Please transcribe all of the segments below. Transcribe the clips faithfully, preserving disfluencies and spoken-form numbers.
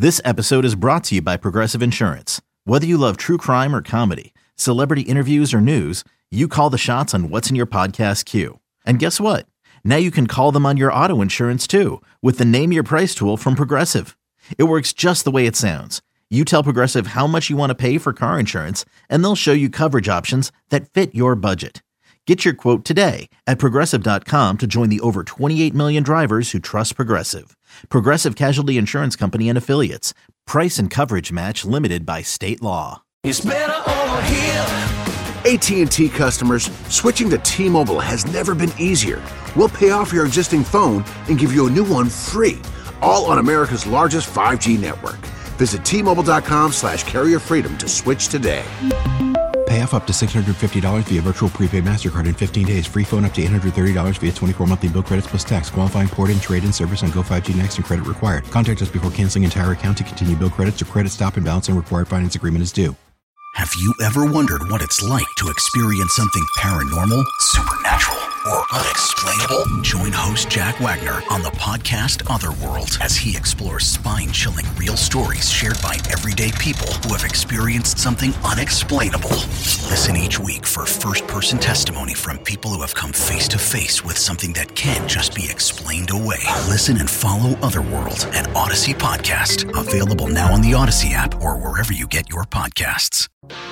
This episode is brought to you by Progressive Insurance. Whether you love true crime or comedy, celebrity interviews or news, you call the shots on what's in your podcast queue. And guess what? Now you can call them on your auto insurance too with the Name Your Price tool from Progressive. It works just the way it sounds. You tell Progressive how much you want to pay for car insurance, and they'll show you coverage options that fit your budget. Get your quote today at Progressive dot com to join the over twenty-eight million drivers who trust Progressive. Progressive Casualty Insurance Company and Affiliates. Price and coverage match limited by state law. It's better over here. A T and T customers, switching to T-Mobile has never been easier. We'll pay off your existing phone and give you a new one free, all on America's largest five G network. Visit T Mobile dot com slash carrier freedom to switch today. Pay off up to six hundred fifty dollars via virtual prepaid MasterCard in fifteen days. Free phone up to eight hundred thirty dollars via twenty-four monthly bill credits plus tax. Qualifying port-in, trade-in service on Go five G Next and credit required. Contact us before canceling entire account to continue bill credits or credit stop and balance and required finance agreement is due. Have you ever wondered what it's like to experience something paranormal, supernatural, or unexplainable? Join host Jack Wagner on the podcast Otherworld as he explores spine-chilling real stories shared by everyday people who have experienced something unexplainable. Listen each week for first-person testimony from people who have come face-to-face with something that can't just be explained away. Listen and follow Otherworld, an Odyssey podcast, available now on the Odyssey app or wherever you get your podcasts.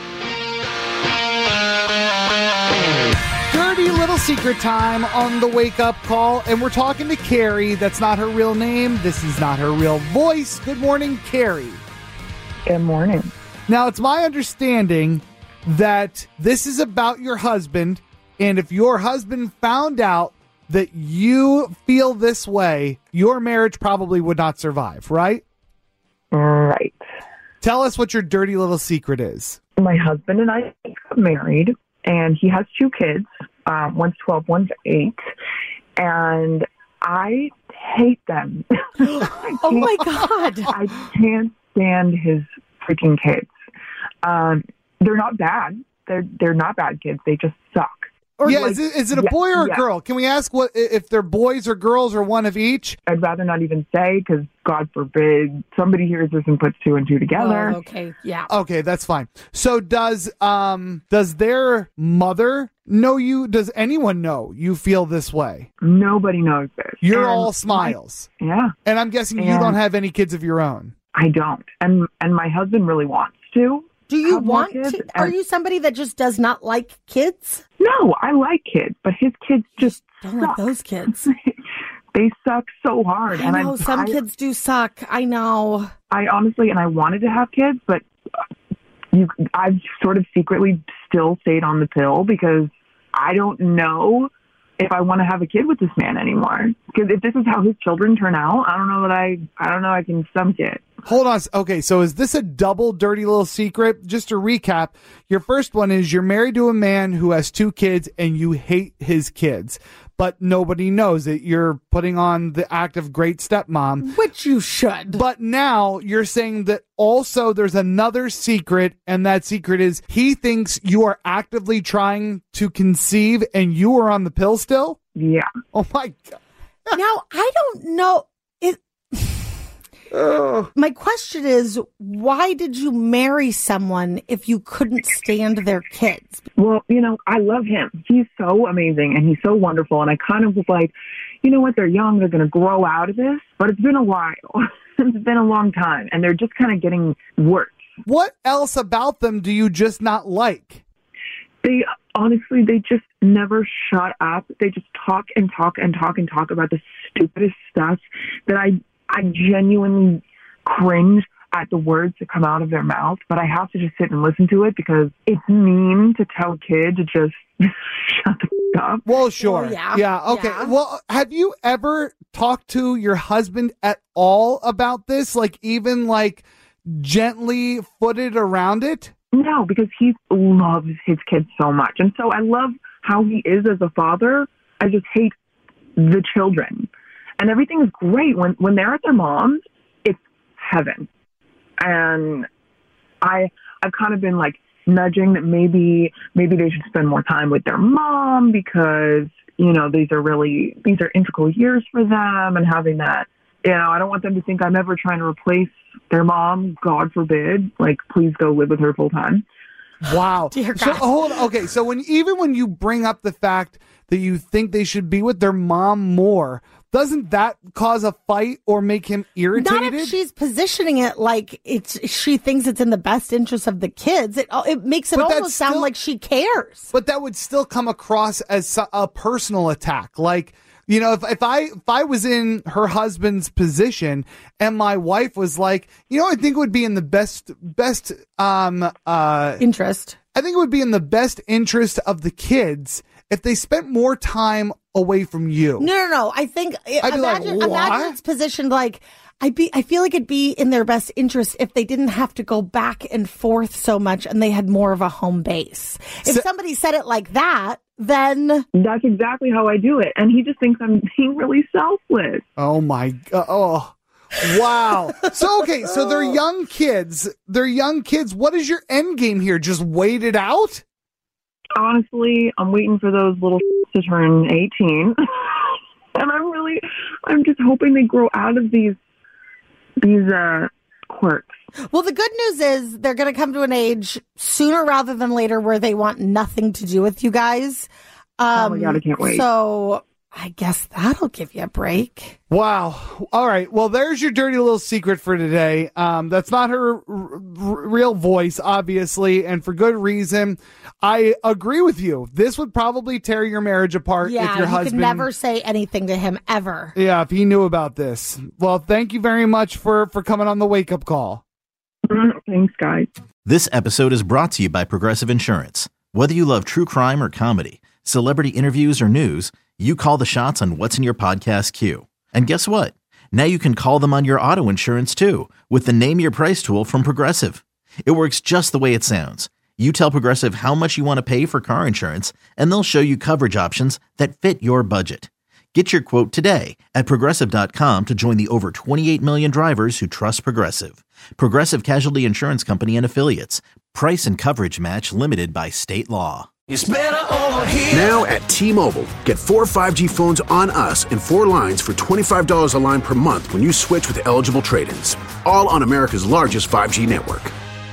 Dirty little secret time on the wake-up call, and we're talking to Carrie. That's not her real name. This is not her real voice. Good morning, Carrie. Good morning. Now, it's my understanding that this is about your husband, and if your husband found out that you feel this way, your marriage probably would not survive, right? Right. Tell us what your dirty little secret is. My husband and I got married, and he has two kids. Um, one's twelve, one's eight. And I hate them. Oh, my God. I can't stand his freaking kids. Um, they're not bad. They're they're not bad kids. They just suck. Or yeah, like, is it, is it a yeah, boy or a yeah. girl? Can we ask what if they're boys or girls or one of each? I'd rather not even say because, God forbid, somebody hears this and puts two and two together. Oh, okay, yeah. Okay, that's fine. So does um does their mother know you? Does anyone know you feel this way? Nobody knows this. You're and all smiles. My, yeah. And I'm guessing and you don't have any kids of your own. I don't. And and my husband really wants to. Do you want to? Are you somebody that just does not like kids? No, I like kids, but his kids just don't suck. like those kids. They suck so hard. I and know, I, some I, kids do suck. I know. I honestly, and I wanted to have kids, but you, I've sort of secretly still stayed on the pill because I don't know if I want to have a kid with this man anymore. Because if this is how his children turn out, I don't know that I, I don't know I can stomach it. Hold on. Okay, so is this a double dirty little secret? Just to recap, your first one is you're married to a man who has two kids and you hate his kids, but nobody knows it. You're putting on the act of great stepmom. Which you should. But now you're saying that also there's another secret, and that secret is he thinks you are actively trying to conceive and you are on the pill still? Yeah. Oh, my God. Now, I don't know. It. Ugh. My question is, why did you marry someone if you couldn't stand their kids? Well, you know, I love him. He's so amazing and he's so wonderful. And I kind of was like, you know what? They're young. They're going to grow out of this. But it's been a while. It's been a long time. And they're just kind of getting worse. What else about them do you just not like? They honestly, they just never shut up. They just talk and talk and talk and talk about the stupidest stuff that I I genuinely cringe at the words that come out of their mouth, but I have to just sit and listen to it because it's mean to tell a kid to just shut the f*** up. Well, sure. Well, yeah. Yeah, okay. Yeah. Well, have you ever talked to your husband at all about this? Like, even, like, gently footed around it? No, because he loves his kids so much. And so I love how he is as a father. I just hate the children. And everything is great. When when they're at their mom's, it's heaven. And I, I've kind of been like nudging that maybe maybe they should spend more time with their mom because, you know, these are really, these are integral years for them, and having that you know, I don't want them to think I'm ever trying to replace their mom. God forbid. Like, please go live with her full time. Wow. Dear So God. hold on. Okay, so when even when you bring up the fact that you think they should be with their mom more, doesn't that cause a fight or make him irritated? Not if she's positioning it like it's she thinks it's in the best interest of the kids. It it makes it But that's almost sound still- like she cares. But that would still come across as so- a personal attack. Like, you know, if, if I if I was in her husband's position and my wife was like, you know, I think it would be in the best best um uh Interest. I think it would be in the best interest of the kids if they spent more time away from you. No, no, no. I think I'd be like, imagine, "What?" imagine it's positioned like I be. I feel like it'd be in their best interest if they didn't have to go back and forth so much and they had more of a home base. If So- somebody said it like that, then That's exactly how I do it. And he just thinks I'm being really selfless. Oh my god. Oh. Wow. So okay, so they're young kids. They're young kids. What is your end game here? Just wait it out? Honestly, I'm waiting for those little to turn eighteen. And I'm really, I'm just hoping they grow out of these, these, uh, quirks. well, the good news is they're going to come to an age sooner rather than later where they want nothing to do with you guys. Um, Oh my God, I can't wait. So I guess that'll give you a break. Wow. All right. Well, there's your dirty little secret for today. Um, that's not her r- r- real voice, obviously, and for good reason. I agree with you. This would probably tear your marriage apart Yeah, if your you husband could never say anything to him ever. Yeah, if he knew about this. Well, thank you very much for for coming on the wake up call. Thanks, guys. This episode is brought to you by Progressive Insurance. Whether you love true crime or comedy, celebrity interviews or news, you call the shots on what's in your podcast queue. And guess what? Now you can call them on your auto insurance too with the Name Your Price tool from Progressive. It works just the way it sounds. You tell Progressive how much you want to pay for car insurance, and they'll show you coverage options that fit your budget. Get your quote today at Progressive dot com to join the over twenty-eight million drivers who trust Progressive. Progressive Casualty Insurance Company and Affiliates. Price and coverage match limited by state law. It's better over here. Now at T-Mobile, get four five G phones on us and four lines for twenty-five dollars a line per month when you switch with eligible trade-ins. All on America's largest five G network.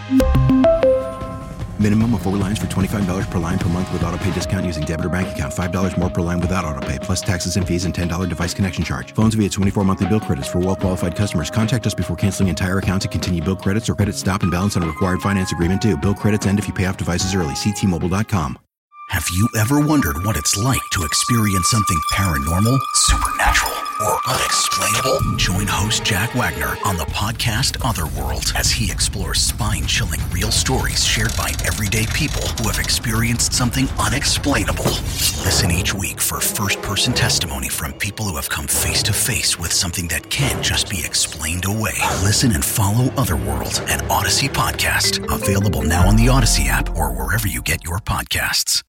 Minimum of four lines for twenty-five dollars per line per month with autopay discount using debit or bank account. five dollars more per line without autopay, plus taxes and fees and ten dollars device connection charge. Phones via twenty-four monthly bill credits for well-qualified customers. Contact us before canceling entire account to continue bill credits or credit stop and balance on a required finance agreement due. Bill credits end if you pay off devices early. See T Mobile dot com. Have you ever wondered what it's like to experience something paranormal, supernatural, or unexplainable? Join host Jack Wagner on the podcast Otherworld as he explores spine-chilling real stories shared by everyday people who have experienced something unexplainable. Listen each week for first-person testimony from people who have come face-to-face with something that can't just be explained away. Listen and follow Otherworld, an Odyssey podcast, available now on the Odyssey app or wherever you get your podcasts.